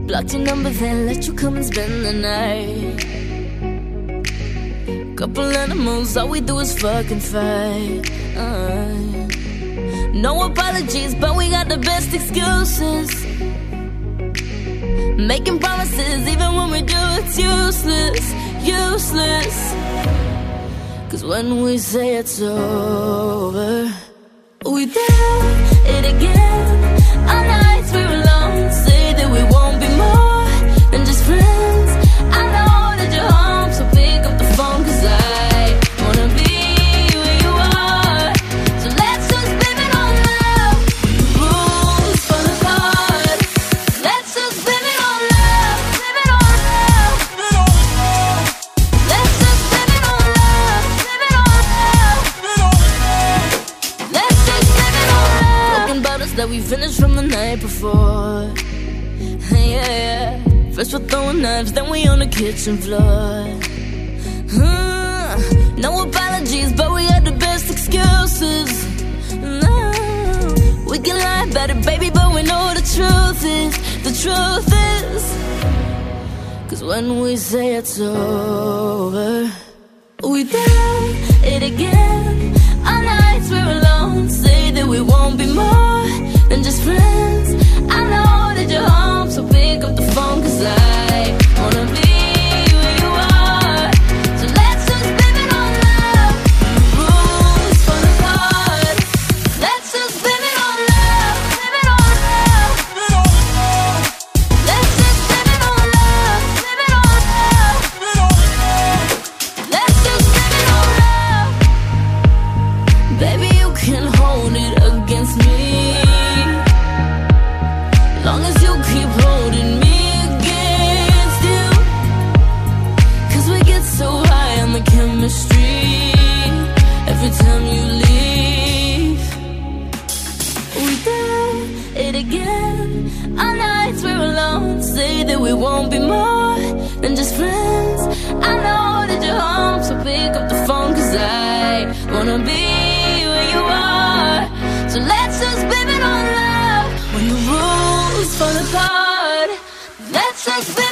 Blocked your number, then let you come and spend the night. Couple animals, all we do is fucking fight. No apologies, but we got the best excuses. Making promises, even when we do, it's useless, useless. Cause when we say it's over, we do it again. Our nights we're alone, say that we won't be more than just friends. I know that you're home, so pick up the phone, cause I wanna be where you are. So let's just blame it on love. Rules for the heart. Let's just blame it on love. Blame it on love. Let's just blame it on love. Blame it on love. Let's just blame it on love. Broken bottles that we finished from the night before. Yeah. First we're throwing knives, then we on the kitchen floor. No apologies, but we got the best excuses. No, we can lie about it, baby, but we know the truth is. The truth is, cause when we say it's over, we do it again. Our nights we're alone, say that we won't be more than just friends. I know that you're home, so pick up the phone, cause I wanna be where you are. So let's just blame it on love. Rules for the heart. Let's just blame it on love. Blame it on love. Let's just blame it on love. Blame it on love. Let's just blame it on love. Baby, you can hold it against me, long as you keep holding me against you. Cause we get so high on the chemistry every time you leave. We do it again. Our nights we're alone, say that we won't be more than just friends. I know that you're home, so pick up the phone, cause I wanna be where you are. So let's just blame it on love. When the rules fall apart, let's just blame